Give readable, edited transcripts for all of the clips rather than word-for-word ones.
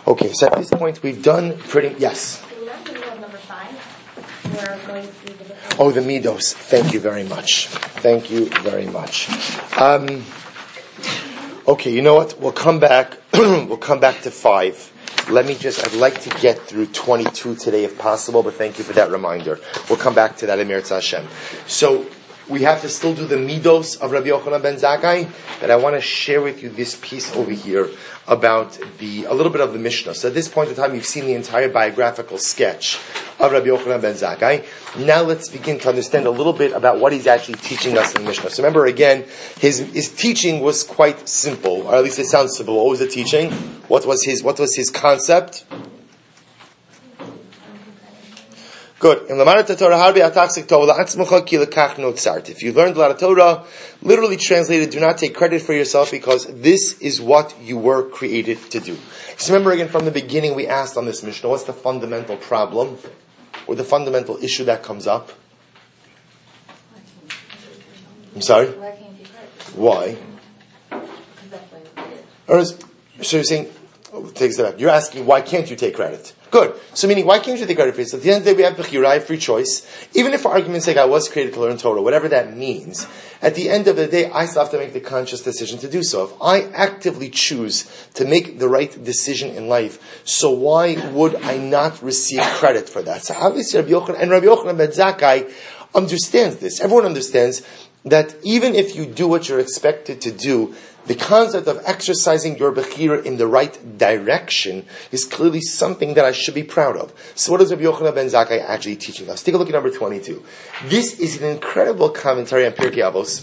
Okay, so at this point we've done pretty... Yes? Number 5, we're going through the different... Oh, the Midos. Thank you very much. Thank you very much. Okay, you know what? We'll come back. We'll come back to 5. I'd like to get through 22 today if possible, but thank you for that reminder. We'll come back to that, Emir Hashem. So, we have to still do the Midos of Rabbi Yochanan ben Zakkai, but I want to share with you this piece over here about a little bit of the Mishnah. So at this point in time, you've seen the entire biographical sketch of Rabbi Yochanan ben Zakkai. Now let's begin to understand a little bit about what he's actually teaching us in the Mishnah. So remember again, his teaching was quite simple, or at least it sounds simple. What was the teaching? What was his concept? Good. If you learned a lot of Torah, literally translated, do not take credit for yourself because this is what you were created to do. So remember again from the beginning we asked on this Mishnah, what's the fundamental problem or the fundamental issue that comes up? I'm sorry? Why? So you're saying, take a step back. You're asking, why can't you take credit? Good. So meaning, why can't you take credit for it? So at the end of the day, we have Bechira, I have free choice. Even if for argument's sake I was created to learn Torah, whatever that means, at the end of the day, I still have to make the conscious decision to do so. If I actively choose to make the right decision in life, so why would I not receive credit for that? So obviously Rabbi Yochanan ben Zakkai understands this. Everyone understands that even if you do what you're expected to do, the concept of exercising your Bechira in the right direction is clearly something that I should be proud of. So what is Rabbi Yochanan ben Zakkai actually teaching us? Take a look at number 22. This is an incredible commentary on Pirkei Avos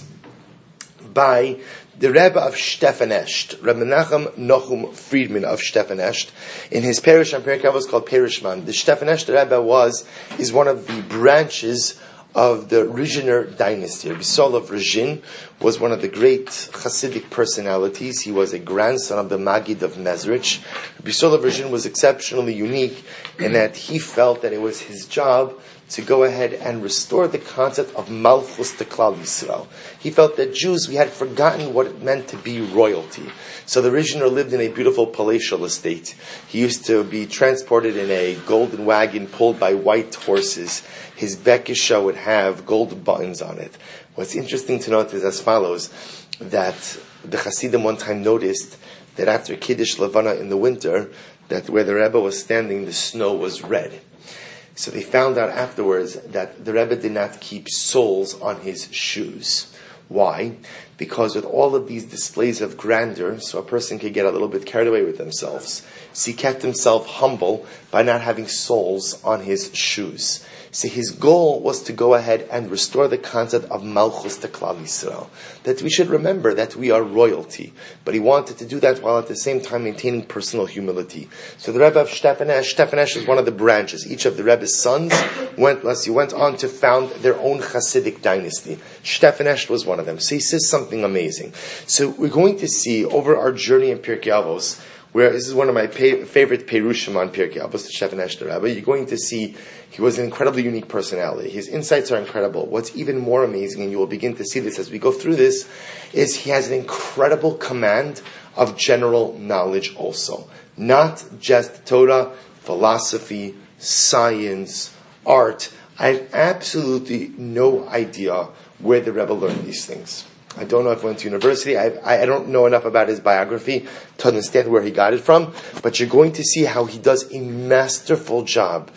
by the Rebbe of Stefanesht, Rebbe Menachem Nochum Friedman of Stefanesht, in his parish on Pirkei Avos called Perishman. The Stefanesht Rebbe is one of the branches of the Rizhiner dynasty. Rabbi Saul of Rizhin was one of the great Hasidic personalities. He was a grandson of the Maggid of Mezrich. Rabbi Saul of Rizhin was exceptionally unique in that he felt that it was his job to go ahead and restore the concept of Malchus to Klal Yisrael. He felt that Jews, we had forgotten what it meant to be royalty. So the Rizhiner lived in a beautiful palatial estate. He used to be transported in a golden wagon pulled by white horses. His bekisha would have gold buttons on it. What's interesting to note is as follows, that the Hasidim one time noticed that after Kiddush Levana in the winter, that where the Rebbe was standing, the snow was red. So they found out afterwards that the Rebbe did not keep soles on his shoes. Why? Because with all of these displays of grandeur, so a person could get a little bit carried away with themselves. So he kept himself humble by not having soles on his shoes. So his goal was to go ahead and restore the concept of Malchus to Klal Yisrael. That we should remember that we are royalty. But he wanted to do that while at the same time maintaining personal humility. So the Rebbe of Stefanesht is one of the branches. Each of the Rebbe's sons went on to found their own Hasidic dynasty. Stefanesht was one of them. So he says something amazing. So we're going to see over our journey in Pirkei Avos, where this is one of my favorite Perushim on Pirkei Avos, the Stefanesht Rebbe, you're going to see he was an incredibly unique personality. His insights are incredible. What's even more amazing, and you will begin to see this as we go through this, is he has an incredible command of general knowledge also. Not just Torah, philosophy, science, art. I have absolutely no idea where the Rebbe learned these things. I don't know if he went to university. I don't know enough about his biography to understand where he got it from. But you're going to see how he does a masterful job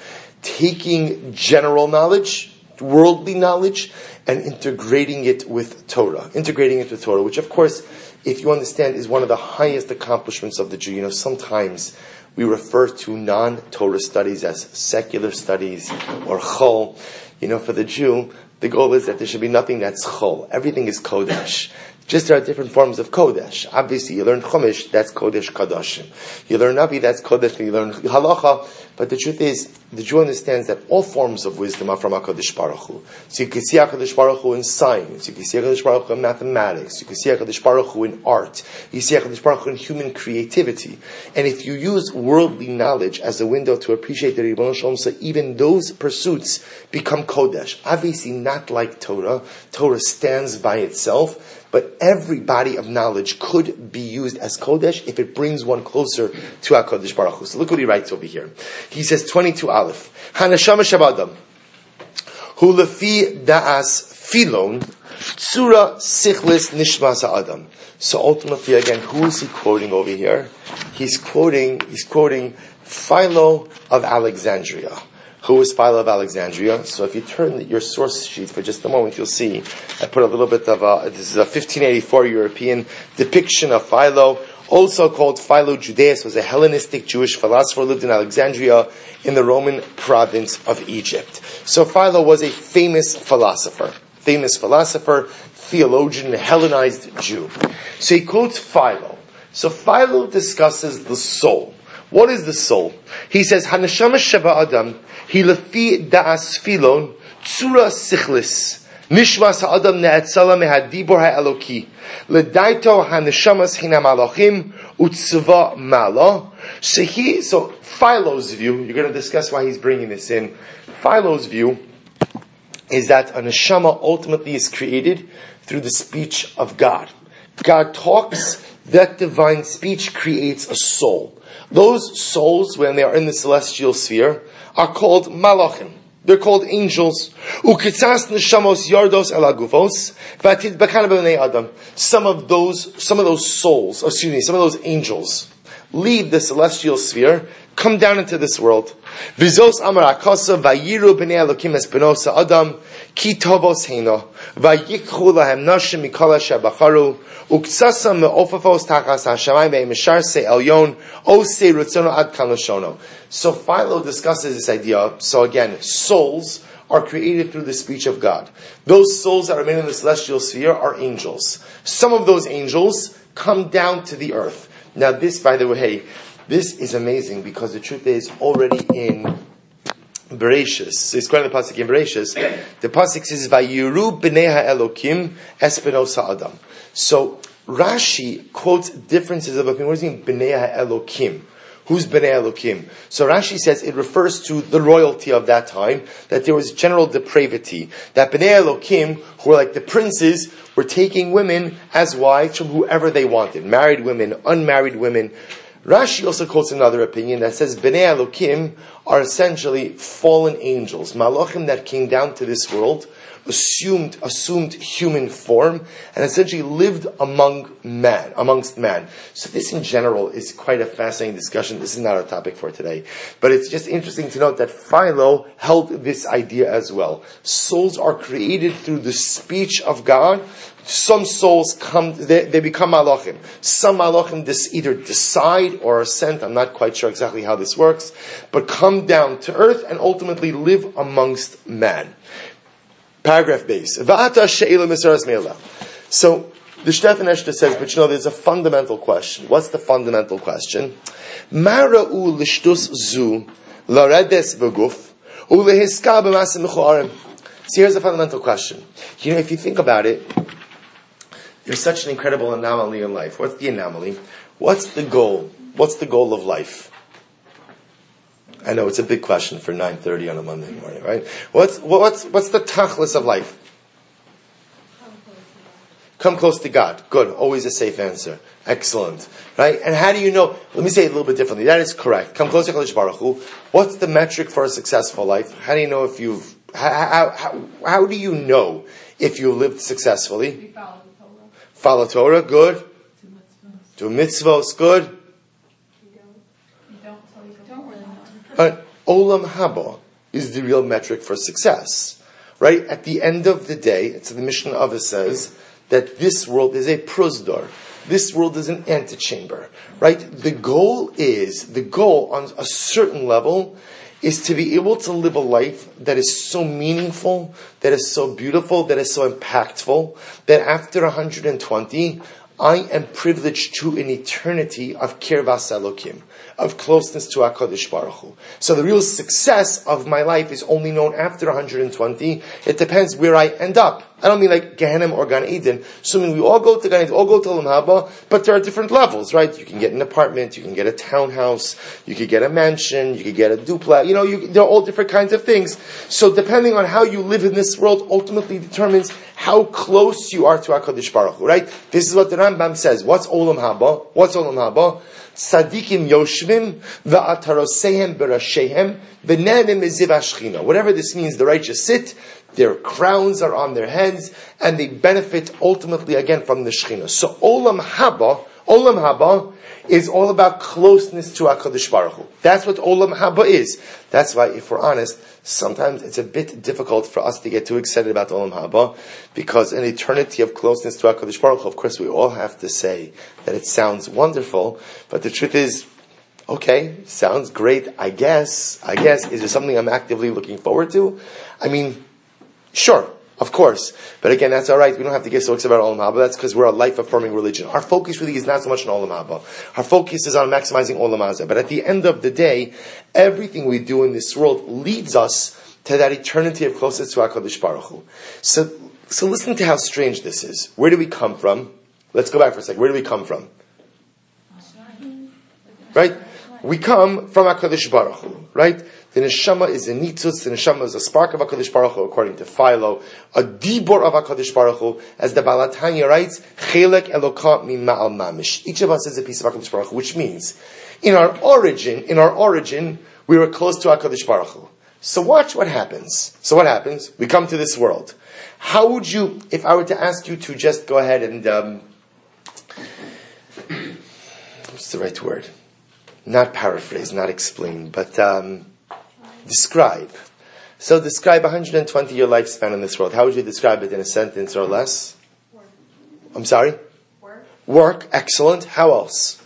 taking general knowledge, worldly knowledge, and integrating it with Torah. Which of course, if you understand, is one of the highest accomplishments of the Jew. You know, sometimes we refer to non-Torah studies as secular studies or chol. You know, for the Jew, the goal is that there should be nothing that's chol. Everything is kodesh. Just there are different forms of kodesh. Obviously, you learn chumash, that's kodesh kadoshim. You learn navi, that's kodesh. You learn halacha. But the truth is, the Jew understands that all forms of wisdom are from HaKadosh Baruch Hu. So you can see HaKadosh Baruch Hu in science. You can see HaKadosh Baruch Hu in mathematics. You can see HaKadosh Baruch Hu in art. You see HaKadosh Baruch Hu in human creativity. And if you use worldly knowledge as a window to appreciate the Ribono Shel Olam, so even those pursuits become kodesh. Obviously not like Torah. Torah stands by itself. But every body of knowledge could be used as Kodesh if it brings one closer to HaKadosh Baruch Hu. So look what he writes over here. He says 22 Aleph. Hanashama Shabadam. Hu lefi da'as filon. Tzura sichlis nishmas ha'adam. So ultimately, again, who is he quoting over here? He's quoting Philo of Alexandria. Who is Philo of Alexandria? So if you turn your source sheet for just a moment, you'll see I put a little bit of this is a 1584 European depiction of Philo, also called Philo Judaeus, was a Hellenistic Jewish philosopher, lived in Alexandria in the Roman province of Egypt. So Philo was a famous philosopher, theologian, Hellenized Jew. So he quotes Philo. So Philo discusses the soul. What is the soul? He says, Hanashama Sheba Adam, Hi lefi da'as filon, Tzura sichlis, Nishmas ha'adam ne'etzala mehadibor ha'eloki, Ledaito hanashamas hina malachim, Utzva mala. So Philo's view, you're going to discuss why he's bringing this in. Philo's view is that a neshama ultimately is created through the speech of God. God talks, that divine speech creates a soul. Those souls, when they are in the celestial sphere, are called malachim. They're called angels. Ukitzas neshamos yardos elagufos v'atid b'kana b'nei adam. Some of those souls, some of those angels, leave the celestial sphere, come down into this world. Vizos amar akasa vayiru b'nei elokim es benosa adam ki tovos heino vayikchu lahem nashim mikol asher bacharu uktsasam me'ofafos tachas hashamayim ve'mishar se elyon o se rutzono ad kan lashono. So Philo discusses this idea. So again, souls are created through the speech of God. Those souls that remain in the celestial sphere are angels. Some of those angels come down to the earth. Now this, by the way, this is amazing because the truth is already in Bereshis. So it's quite the pasuk in Bereshis. The pasuk says, "Vayiru b'nei ha'elokim es benos ha'adam." So Rashi quotes differences of opinion. What does it mean, b'nei ha'elokim? Who's b'nei elokim? So Rashi says it refers to the royalty of that time, that there was general depravity. That b'nei elokim, who were like the princes, were taking women as wives from whoever they wanted. Married women, unmarried women. Rashi also quotes another opinion that says Bnei Elokim are essentially fallen angels, malachim that came down to this world, assumed human form, and essentially lived amongst man. So this in general is quite a fascinating discussion. This is not our topic for today. But it's just interesting to note that Philo held this idea as well. Souls are created through the speech of God. Some souls they become malachim. Some malachim either decide or are sent, I'm not quite sure exactly how this works, but come down to earth and ultimately live amongst man. Paragraph base. So the Shtefan Eshta says, but there's a fundamental question. What's the fundamental question? Mara'u lishtus zu laredes v'guf ulehiska b'masim mechuarim. So here's a fundamental question. If you think about it, there's such an incredible anomaly in life. What's the anomaly? What's the goal? What's the goal of life? I know it's a big question for 9:30 on a Monday morning, right? What's the tachlis of life? Come close to God. Good. Always a safe answer. Excellent. Right? And how do you know? Let me say it a little bit differently. That is correct. Come close to HaKadosh Baruch Hu. What's the metric for a successful life? How do you know if you've? How do you know if you lived successfully? Follow Torah, good. Do mitzvahs, good. Olam haba is the real metric for success, right? At the end of the day, it's the Mishnah Avos says that this world is a prosdor. This world is an antechamber, right? The goal on a certain level is to be able to live a life that is so meaningful, that is so beautiful, that is so impactful, that after 120, I am privileged to an eternity of kirvas Elokim, of closeness to HaKadosh Baruch Hu. So the real success of my life is only known after 120. It depends where I end up. I don't mean like Gehenna or Gan Eden. So I mean we all go to Gan Eden, all go to Olam Haba, but there are different levels, right? You can get an apartment, you can get a townhouse, you could get a mansion, you could get a duplex. There are all different kinds of things. So depending on how you live in this world, ultimately determines how close you are to HaKadosh Baruch Hu, right? This is what the Rambam says. What's Olam Haba? What's Olam Haba? Tzadikim yoshvim va'atarosehem berashehem v'ne'enim meziv hashchina. Whatever this means, the righteous sit, their crowns are on their heads, and they benefit ultimately again from the Shechina. So Olam Haba is all about closeness to HaKadosh Baruch Hu. That's what Olam Haba is. That's why, if we're honest, sometimes it's a bit difficult for us to get too excited about Olam Haba, because an eternity of closeness to HaKadosh Baruch Hu, of course we all have to say that it sounds wonderful, but the truth is, okay, sounds great, I guess. Is there something I'm actively looking forward to? I mean, sure, of course. But again, that's alright. We don't have to get so excited about Olam Haba. That's because we're a life-affirming religion. Our focus really is not so much on Olam Haba. Our focus is on maximizing Olam Hazeh. But at the end of the day, everything we do in this world leads us to that eternity of closeness to HaKadosh Baruch Hu. So listen to how strange this is. Where do we come from? Let's go back for a second. Where do we come from? Right? We come from HaKadosh Baruch Hu, right? The neshama is a nitzutz, the neshama is a spark of HaKadosh Baruch Hu, according to Philo, a dibor of HaKadosh Baruch Hu, as the Baal HaTanya writes, chelek elokah mima'al mamish. Each of us is a piece of HaKadosh Baruch Hu, which means, in our origin, we were close to HaKadosh Baruch Hu. So watch what happens. So what happens? We come to this world. How would you, if I were to ask you to just go ahead and, what's the right word? Not paraphrase, not explain, but describe. So describe 120-year lifespan in this world. How would you describe it in a sentence or less? Work. I'm sorry? Work. Excellent. How else?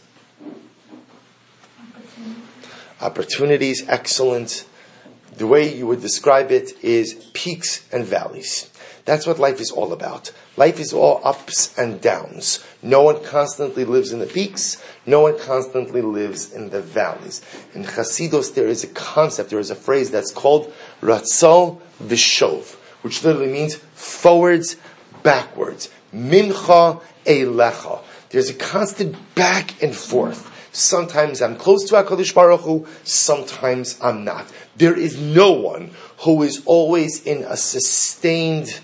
Opportunities, excellent. The way you would describe it is peaks and valleys. That's what life is all about. Life is all ups and downs. No one constantly lives in the peaks. No one constantly lives in the valleys. In Chasidus, there is a concept, there is a phrase that's called Ratzol V'Shov, which literally means forwards, backwards. Mincha Eilecha. There's a constant back and forth. Sometimes I'm close to HaKadosh Baruch Hu, sometimes I'm not. There is no one who is always in a sustained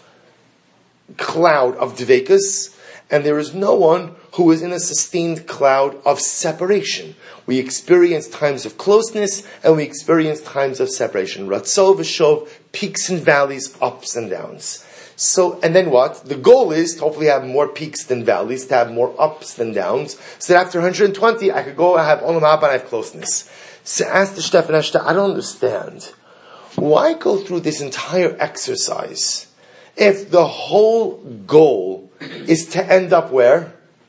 cloud of dveikus, and there is no one who is in a sustained cloud of separation. We experience times of closeness, and we experience times of separation. Ratzol v'shov, peaks and valleys, ups and downs. So, and then what? The goal is to hopefully have more peaks than valleys, to have more ups than downs, so that after 120, I could go and have Olam Haba and I have closeness. So ask the Stefan Eshta, I don't understand. Why go through this entire exercise if the whole goal is to end up where?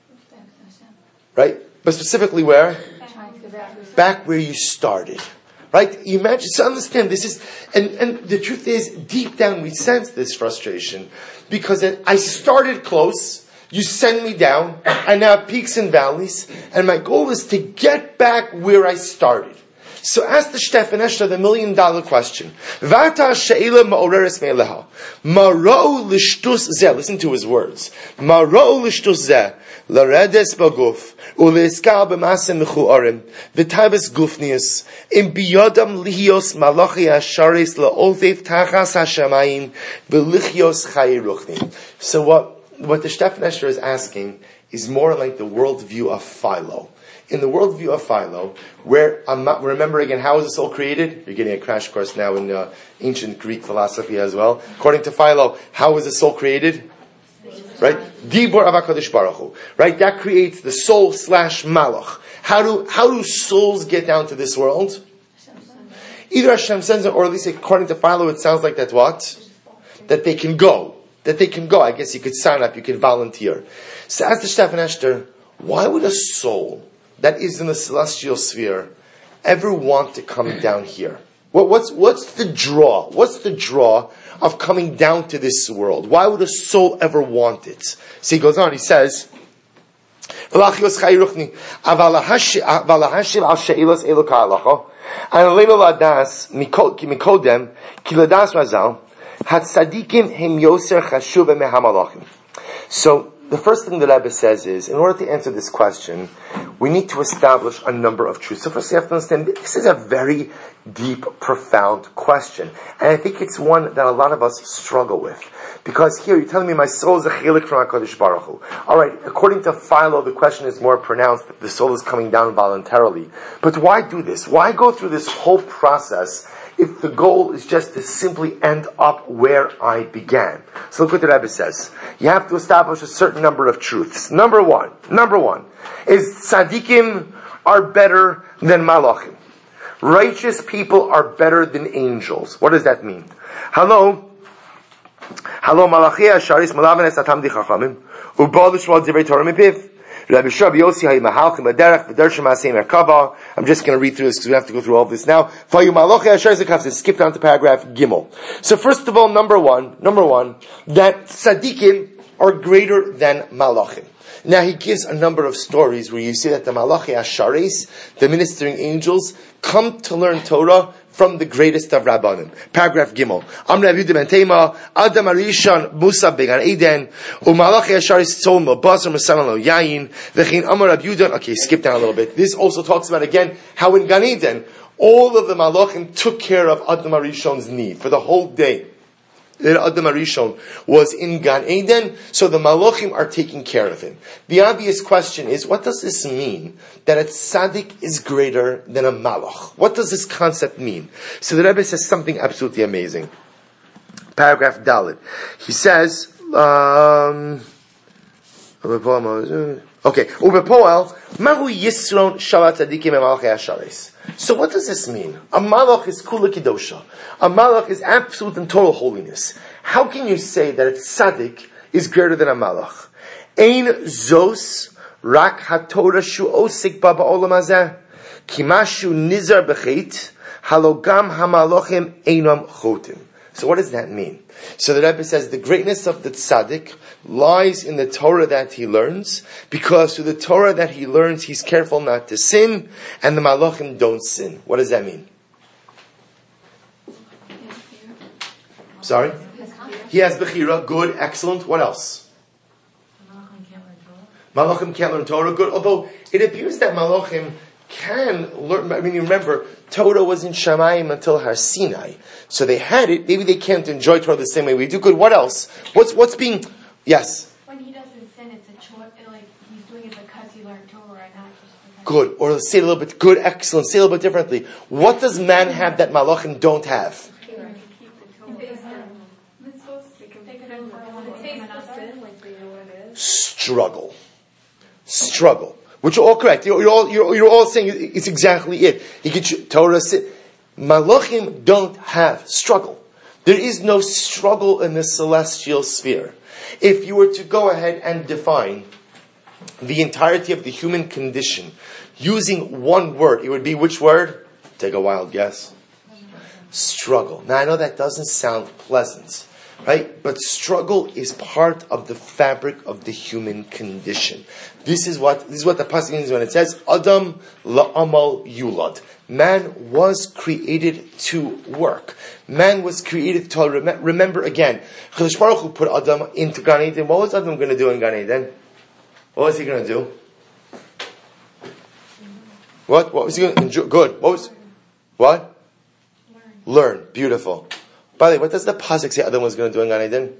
Right? But specifically where? Back where you started. Right? You imagine, so understand this is, and the truth is, deep down we sense this frustration. Because I started close, you send me down, I now have peaks and valleys, and my goal is to get back where I started. So ask the Stefan Eshta the $1 million question. Vata she'ela ma'oreres me'eleha. Maro l'shtus zeh. Listen to his words. Maro l'shtus zeh. L'redes b'guf. U'le'eskal b'masem mechu'arim. V'tavis gufnius. Im biyodam lihios malachi hasharis la'oltev tachas hashamayim. V'lichios chayi ruchnim. So what the Stefan Eshta is asking is more like the worldview of Philo. In the worldview of Philo, where remember again, how is the soul created? You're getting a crash course now in ancient Greek philosophy as well. According to Philo, how is the soul created? Right? Dibor of HaKadosh Baruch Hu. Right? That creates the soul / malach. How do souls get down to this world? Either Hashem sends it, or at least according to Philo, it sounds like that's what? That they can go. I guess you could sign up, you could volunteer. So ask the Stefan Eshta, why would a soul that is in the celestial sphere ever want to come down here? What's the draw? What's the draw of coming down to this world? Why would a soul ever want it? So he goes on, he says, Hatzadikim hem yoser chashuva mehamalachim. So, the first thing the Rebbe says is, in order to answer this question, we need to establish a number of truths. So first you have to understand, this is a very deep, profound question. And I think it's one that a lot of us struggle with. Because here, you're telling me my soul is a chelik from HaKadosh Baruch Hu. Alright, according to Philo, the question is more pronounced, that the soul is coming down voluntarily. But why do this? Why go through this whole process if the goal is just to simply end up where I began? So look what the Rebbe says. You have to establish a certain number of truths. Number one is tzaddikim are better than malachim. Righteous people are better than angels. What does that mean? Hello, malachi asharis malaven es atam di chachamim ubal l'shmol divrei Torah mipiv. I'm just going to read through this because we have to go through all of this now. Skip down to paragraph Gimel. So first of all, number one, that tzaddikim are greater than malachim. Now he gives a number of stories where you see that the malachi asharis, the ministering angels, come to learn Torah from the greatest of Rabbanim. Paragraph Gimel. Amr Rabbi Yehuda ben Tema, Adam Arishon Musa began Eden, Umalachi Asharis Tzom Lo Basar Musan Lo Yayin, V'chein Amr Rabbi Yehuda. Okay, skip down a little bit. This also talks about again how in Gan Eden all of the Malachim took care of Adam Arishon's need for the whole day. Adam Arishon was in Gan Eden, so the Malachim are taking care of him. The obvious question is, what does this mean that a tzaddik is greater than a malach? What does this concept mean? So the Rebbe says something absolutely amazing. Paragraph Dalet. He says, Ubepoel, Mahu Yisron Shalat Tzadikim Emalachei Asharis. So what does this mean? A malach is kula kidosha. A malach is absolute and total holiness. How can you say that a tzaddik is greater than a malach? Ein zos rak haTorah shu osik ba ba'olam hazeh kimashu nizar b'cheit halogam hamalachim einam chotim. So what does that mean? So the Rebbe says the greatness of the tzaddik lies in the Torah that he learns, because through the Torah that he learns, he's careful not to sin, and the malachim don't sin. What does that mean? Sorry? He has bechira, good, excellent. What else? Malachim can't learn Torah, good. Although it appears that malachim can learn. I mean, remember, Torah was in Shamayim until Har Sinai, so they had it. Maybe they can't enjoy Torah the same way we do. Good. What else? What's being? Yes. When he doesn't sin, it's a choice. Like he's doing it because he learned Torah, and not just because. Good. Or say a little bit. Good. Excellent. Say a little bit differently. What does man have that malachim don't have? Struggle. Which are all correct. You're all saying it's exactly it. You get Torah. Malachim don't have struggle. There is no struggle in the celestial sphere. If you were to go ahead and define the entirety of the human condition using one word, it would be which word? Take a wild guess. Struggle. Now I know that doesn't sound pleasant, right? But struggle is part of the fabric of the human condition. This is what the pasuk means when it says Adam la'amal yulad. Man was created to work. Man was created to remember again. Chadash Baruch Hu put Adam into Gan Eden. What was Adam going to do in Gan Eden? What was he going to do? What was he going to enjoy? Good. What? Learn. Beautiful. By the way, what does the pasuk say Adam was going to do in Gan Eden?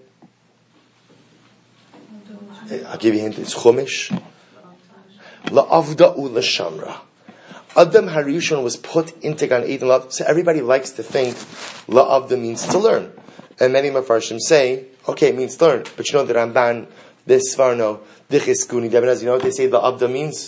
I'll give you a hint. It's Chumash. La'avda u'lashamra. Adam Harishon was put into Gan Eden. So everybody likes to think La'avda means to learn. And many Mefarshim say, okay, it means to learn. But you know the Ramban, the Svarno, the Chizkuni, you know what they say La'avda means?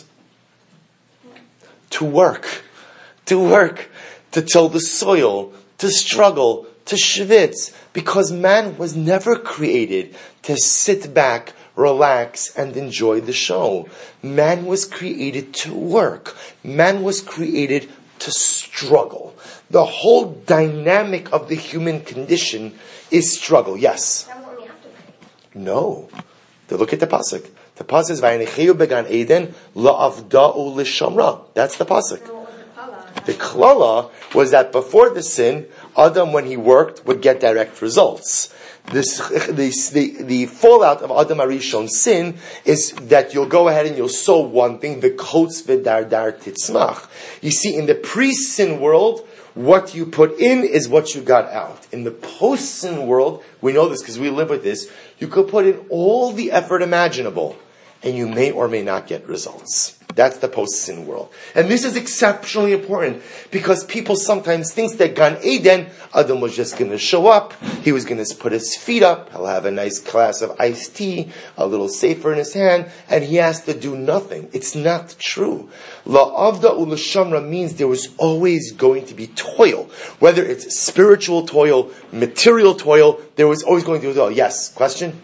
To work. To work. To till the soil. To struggle. To schwitz. Because man was never created to sit back, relax, and enjoy the show. Man was created to work. Man was created to struggle. The whole dynamic of the human condition is struggle. Yes? That was only after. No. Look at the pasuk. The pasuk is Vayinecheyu began Eden la'avda'u l'shamra. That's the pasuk. The klala was that before the sin, Adam, when he worked, would get direct results. The fallout of Adam Arishon's sin is that you'll go ahead and you'll sow one thing, the kots v'dardar titzmach. You see, in the pre-sin world, what you put in is what you got out. In the post-sin world, we know this because we live with this, you could put in all the effort imaginable, and you may or may not get results. That's the post-sin world. And this is exceptionally important because people sometimes think that Gan Eden, Adam was just going to show up, he was going to put his feet up, he'll have a nice glass of iced tea, a little sefer in his hand, and he has to do nothing. It's not true. La'avda u'lashamra means there was always going to be toil. Whether it's spiritual toil, material toil, there was always going to be toil. Yes, question?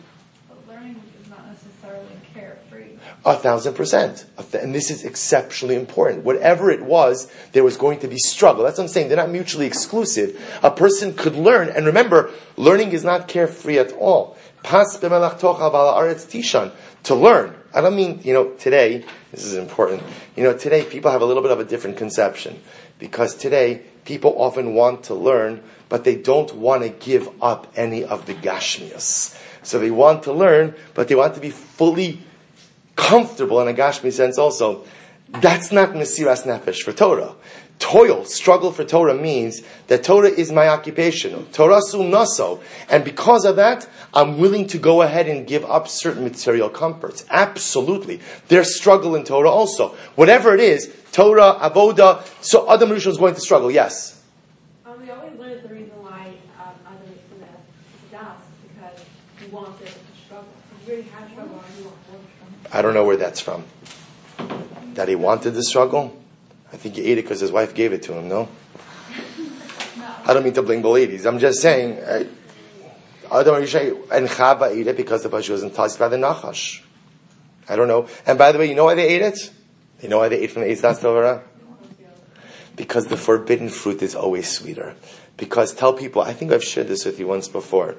1,000%. And this is exceptionally important. Whatever it was, there was going to be struggle. That's what I'm saying. They're not mutually exclusive. A person could learn, and remember, learning is not carefree at all. Pas b'melachtocha v'al haaretz tishan. To learn. I don't mean, today, this is important. Today people have a little bit of a different conception. Because today, people often want to learn, but they don't want to give up any of the gashmias. So they want to learn, but they want to be fully comfortable in a Gashmi sense also. That's not Mesiras Nefesh for Torah. Toil, struggle for Torah means that Torah is my occupation. Torah sum naso. And because of that, I'm willing to go ahead and give up certain material comforts. Absolutely. There's struggle in Torah also. Whatever it is, Torah, Avoda, so Adam Rishon is going to struggle. Yes? We always learned the reason why Adam is in the das, because he wanted to struggle. He really had struggle and he wanted to struggle. I don't know where that's from. That he wanted the struggle? I think he ate it because his wife gave it to him, no? I don't mean to blame the ladies. I'm just saying, Adam and Chava ate it because the Pasha was enticed by the Nachash. I don't know. And by the way, you know why they ate it? You know why they ate from the Eitz Das Tovara? Because the forbidden fruit is always sweeter. Because tell people, I think I've shared this with you once before.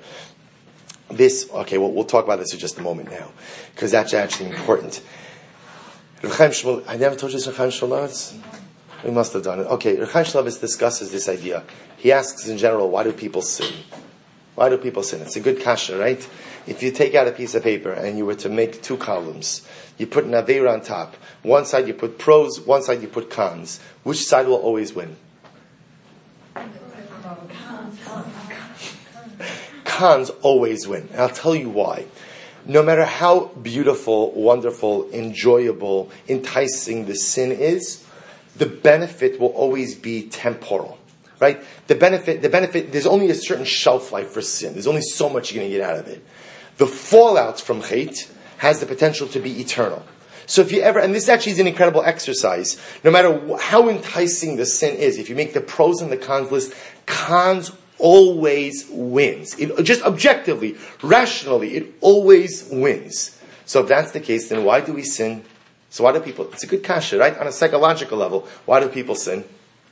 We'll talk about this in just a moment now, because that's actually important. I never told you this, Reb Chaim Shmulevitz? We must have done it. Okay, Reb Chaim Shmulevitz discusses this idea. He asks in general, why do people sin? Why do people sin? It's a good kasha, right? If you take out a piece of paper and you were to make two columns, you put an aveira on top. One side you put pros, one side you put cons. Which side will always win? Cons always win. And I'll tell you why. No matter how beautiful, wonderful, enjoyable, enticing the sin is, the benefit will always be temporal. Right? The benefit, there's only a certain shelf life for sin. There's only so much you're going to get out of it. The fallout from chait has the potential to be eternal. So if you ever, and this actually is an incredible exercise, no matter how enticing the sin is, if you make the pros and the cons list, cons always wins. Just objectively, rationally, it always wins. So if that's the case, then why do we sin? So why do people, it's a good kasha, right? On a psychological level, why do people sin?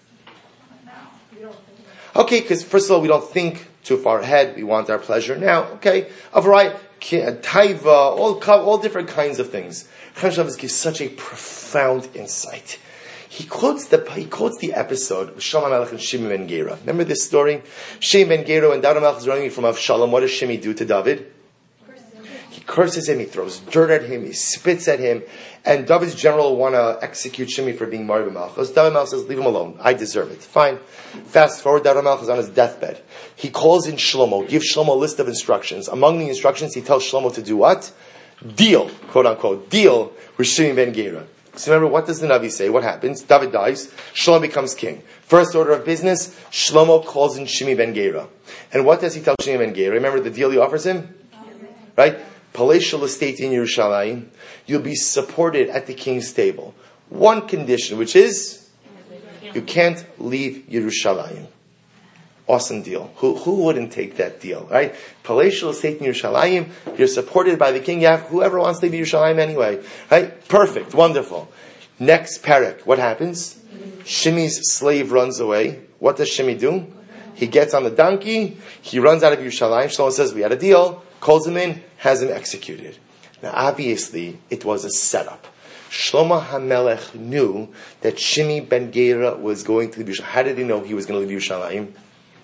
Okay, because first of all, we don't think too far ahead. We want our pleasure now. Okay, a variety, taiva, all different kinds of things. Chaim Shmulevitz gives such a profound insight. He quotes the episode of Shalom HaMelech and Shimi ben Gera. Remember this story? Shimi ben Gera, when David HaMelech is running from Avshalom, what does Shimi do to David? He curses him, he throws dirt at him, he spits at him, and David's general want to execute Shimi for being Mariv HaMelech. David HaMelech says, leave him alone, I deserve it. Fine. Fast forward, David HaMelech is on his deathbed. He calls in Shlomo, gives Shlomo a list of instructions. Among the instructions, he tells Shlomo to do what? Deal, quote unquote, deal with Shimi ben Gera. So remember, what does the Navi say? What happens? David dies, Shlomo becomes king. First order of business, Shlomo calls in Shimi ben Gera. And what does he tell Shimi ben Gera? Remember the deal he offers him? Right? Palatial estate in Yerushalayim. You'll be supported at the king's table. One condition, which is, you can't leave Yerushalayim. Awesome deal. Who wouldn't take that deal, right? Palatial estate in Yerushalayim. You're supported by the king. You have whoever wants to leave Yerushalayim anyway, right? Perfect, wonderful. Next parak, what happens? Shimi's slave runs away. What does Shimi do? He gets on the donkey. He runs out of Yerushalayim. Shlomo says, we had a deal. Calls him in, has him executed. Now, obviously, it was a setup. Shlomo HaMelech knew that Shimi ben Gera was going to leave Yerushalayim. How did he know he was going to leave Yerushalayim?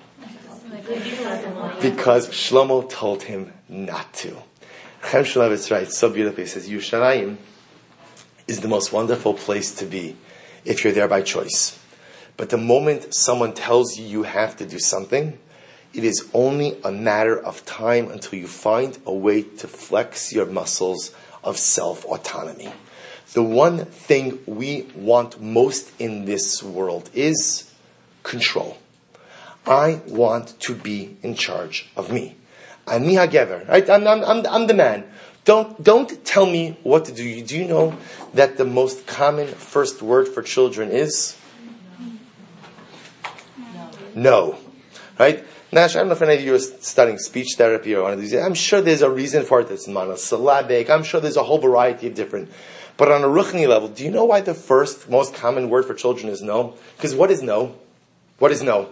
Because Shlomo told him not to. Chaim Shmulevitz writes so beautifully. He says, Yerushalayim is the most wonderful place to be if you're there by choice. But the moment someone tells you you have to do something, it is only a matter of time until you find a way to flex your muscles of self-autonomy. The one thing we want most in this world is control. I want to be in charge of me. I'm mi hagever, right? I'm the man. Don't tell me what to do. Do you know that the most common first word for children is? No. Right? Nash, I don't know if any of you are studying speech therapy or one of these. I'm sure there's a reason for it. It's monosyllabic. I'm sure there's a whole variety of different. But on a ruchni level, do you know why the first most common word for children is no? Because what is no? What is no?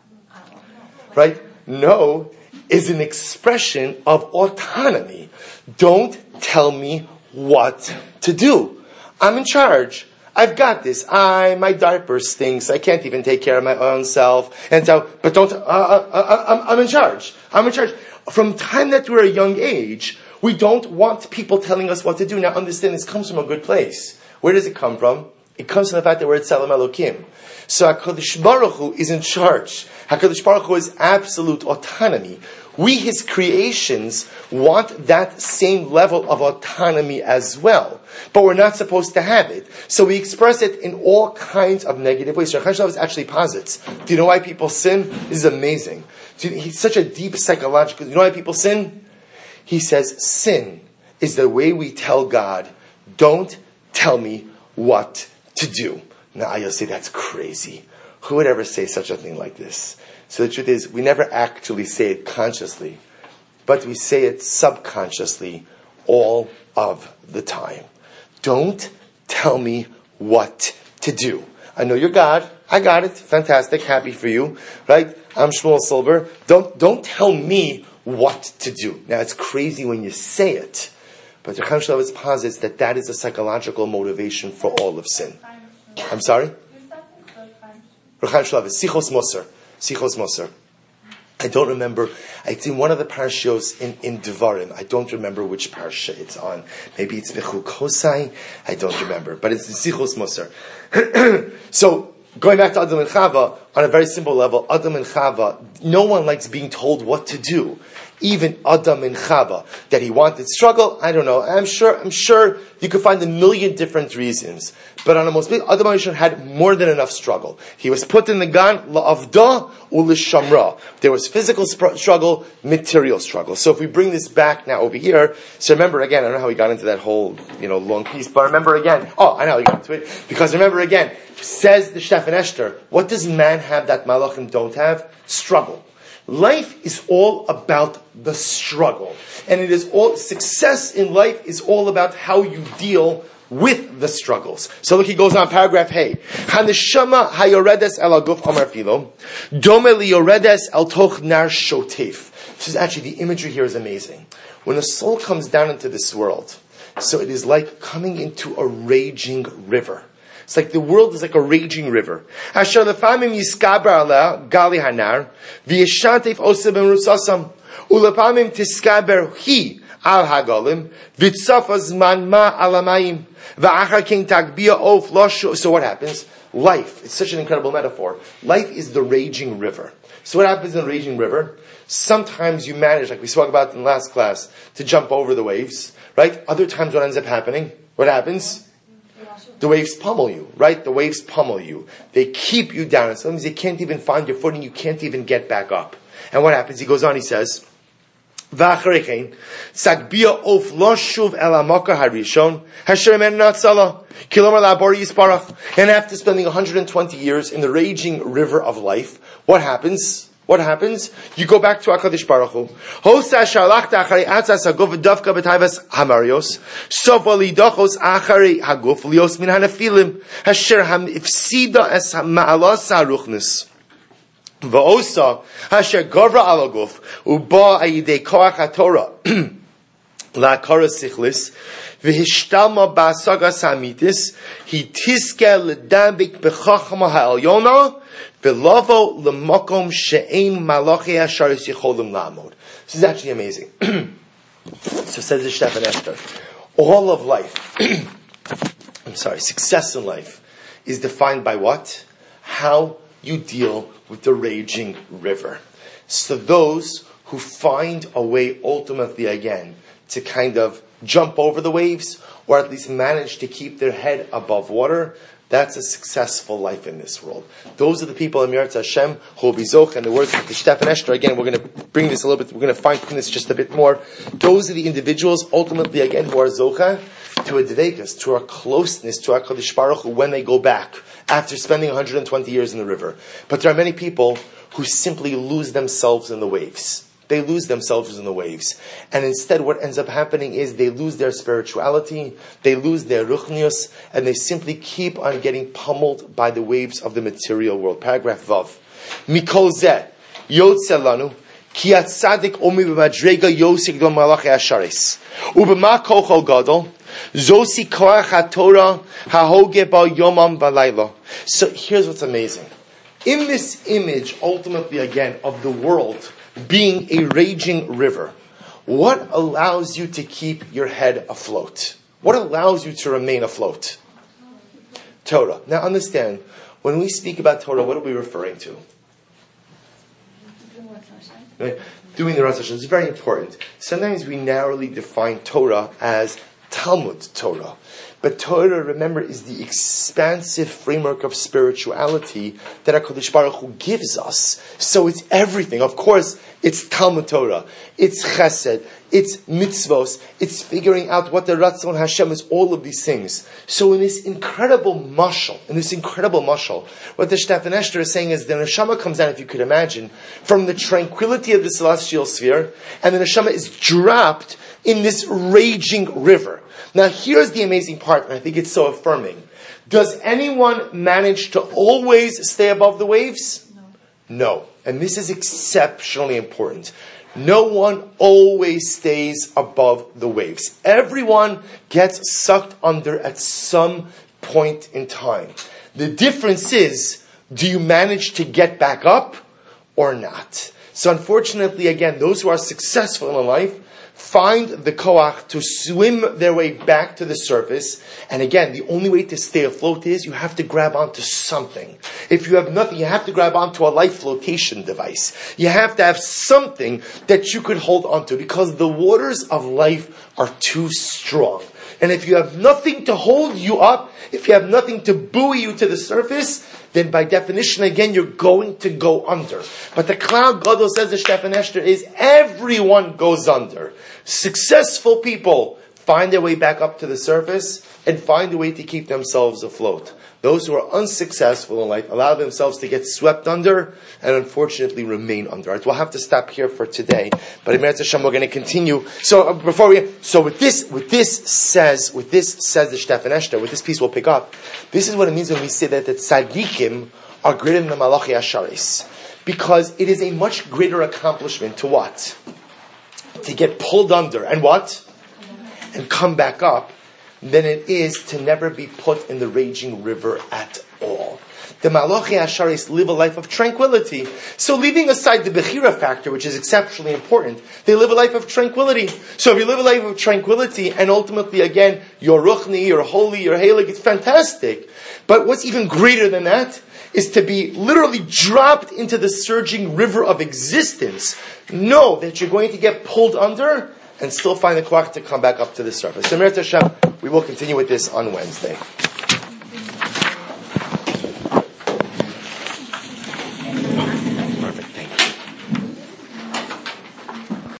Right? No is an expression of autonomy. Don't tell me what to do. I'm in charge. I've got this. My diaper stinks. I can't even take care of my own self. And so, but don't, I'm in charge. I'm in charge. From the time that we're a young age, we don't want people telling us what to do. Now understand, this comes from a good place. Where does it come from? It comes from the fact that we're at Tzelem Elokim. So HaKadosh Baruch Hu is in charge. HaKadosh Baruch Hu is absolute autonomy. We, his creations, want that same level of autonomy as well. But we're not supposed to have it. So we express it in all kinds of negative ways. Rav Chaim Shmulevitz actually posits. Do you know why people sin? This is amazing. He's such a deep psychological... You know why people sin? He says, sin is the way we tell God, don't tell me what to do. Now you'll say, that's crazy. Who would ever say such a thing like this? So the truth is, we never actually say it consciously, but we say it subconsciously all of the time. Don't tell me what to do. I know you're God. I got it. Fantastic. Happy for you. Right? I'm Shmuel Silber. Don't tell me what to do. Now, it's crazy when you say it, but the Chaim Shmulevitz posits that is a psychological motivation for all of sin. I'm sorry? Rav Chaim Shmulevitz, Sichos Moser. Sichos Moser. I don't remember. It's in one of the parashos in Devarim. I don't remember which parasha it's on. Maybe it's V'chu Kosai. I don't remember. But it's in Sichos Moser. So, going back to Adam and Chava, on a very simple level, Adam and Chava, no one likes being told what to do. Even Adam and Chava, that he wanted struggle, I don't know. I'm sure you could find a million different reasons. But on a most big, Adam and Chava had more than enough struggle. He was put in the gan, la'avda u'lishamra. There was physical struggle, material struggle. So if we bring this back now over here, so remember again, I don't know how we got into that whole, long piece, but remember again, I know how we got into it, because remember again, says the Stefan Esther, what does man have that malachim don't have? Struggle. Life is all about the struggle. And it is all, success in life is all about how you deal with the struggles. So look, he goes on, paragraph Hey. Haneshama hayoredes el aguf amar filo, dome liyoredes el toch nar shotef. This is actually, the imagery here is amazing. When a soul comes down into this world, so it is like coming into a raging river. It's like the world is like a raging river. Asher lefamim yiskaber aleh gali hanar v'yeshantef oseh b'merusasam ulepamim tiskaber hi al hagalim v'tzafa zman ma alamayim v'achar king tagbia of loshu. So what happens? Life. It's such an incredible metaphor. Life is the raging river. So what happens in the raging river? Sometimes you manage, like we spoke about in the last class, to jump over the waves, right? Other times what ends up happening? What happens? The waves pummel you, right? The waves pummel you. They keep you down. And sometimes you can't even find your footing. You can't even get back up. And what happens? He goes on, he says, V'acharechein, sagbia of lo shuv el hamakar harishon, hasher men natzala, kilomar labor yisparach. And after spending 120 years in the raging river of life, what happens? What happens? You go back to HaKadosh Baruch Hu. Hosa shalachta acharei atzas haguf v'davka b'tayvas hamarios. Sofa lidachos acharei haguf lios min hanafilim. Hasher ifsida es ma'alas haruchnis. V'osa hasher gavra al haguf uba ayidei koach haTorah. la'akara sichlis, v'hishtalma ba'asagas hamitis, hitiske l'dambik b'chachama ha'elyona, v'lavo l'makom she'ein malachi hasharis yicholim la'amod. This is actually amazing. So says the Stefan Eshter, all of life, success in life is defined by what? How you deal with the raging river. So those who find a way ultimately again to kind of jump over the waves, or at least manage to keep their head above water, that's a successful life in this world. Those are the people in Meretz Hashem who will be Zoch, and the words of the Stefan Eshter, again, we're going to bring this a little bit, we're going to fine-tune this just a bit more. Those are the individuals, ultimately again, who are Zocha, to a Dveikus, to a closeness to HaKadosh Baruch Hu when they go back, after spending 120 years in the river. But there are many people who simply lose themselves in the waves. They lose themselves in the waves. And instead what ends up happening is they lose their spirituality, they lose their ruchnius, and they simply keep on getting pummeled by the waves of the material world. Paragraph Vav. Mikol zeh, yotze lanu, ki atzadik omi b'madrega yosik do malachi asharis. Ubema kochol gadol, zosi koach haTorah hahoge ba yomam v'layla. So here's what's amazing. In this image, ultimately again, of the world being a raging river, what allows you to keep your head afloat? What allows you to remain afloat? Torah. Now understand, when we speak about Torah, what are we referring to? Right? Doing the Ratzon Hashem is very important. Sometimes we narrowly define Torah as Talmud Torah. But Torah, remember, is the expansive framework of spirituality that HaKadosh Baruch Hu gives us. So it's everything. Of course, it's Talmud Torah, it's Chesed, it's mitzvos, it's figuring out what the Ratzon Hashem is, all of these things. So in this incredible mashal, what the Stefan Eshter is saying is the neshama comes down, if you could imagine, from the tranquility of the celestial sphere, and the neshama is dropped in this raging river. Now here's the amazing part, and I think it's so affirming. Does anyone manage to always stay above the waves? No. And this is exceptionally important. No one always stays above the waves. Everyone gets sucked under at some point in time. The difference is, do you manage to get back up or not? So unfortunately, again, those who are successful in life find the koach to swim their way back to the surface. And again, the only way to stay afloat is you have to grab onto something. If you have nothing, you have to grab onto a life flotation device. You have to have something that you could hold onto, because the waters of life are too strong. And if you have nothing to hold you up, if you have nothing to buoy you to the surface, then by definition, again, you're going to go under. But the Klal Gadol, says the Stefan Eshter, is everyone goes under. Successful people find their way back up to the surface and find a way to keep themselves afloat. Those who are unsuccessful in life allow themselves to get swept under and unfortunately remain under. Right, we'll have to stop here for today. But in Meretz Hashem, we're going to continue. So with this says the Stefan Eshter, with this piece we'll pick up. This is what it means when we say that the tzaddikim are greater than the malachi asharis. Because it is a much greater accomplishment to what? To get pulled under and what? And come back up, than it is to never be put in the raging river at all. The Malachi Asharis live a life of tranquility. So leaving aside the Bechira factor, which is exceptionally important, they live a life of tranquility. So if you live a life of tranquility, and ultimately again, you're Ruchni, you're holy, you're Halig, it's fantastic. But what's even greater than that is to be literally dropped into the surging river of existence. Know that you're going to get pulled under and still find the koach to come back up to the surface. So Meretz Hashem, we will continue with this on Wednesday.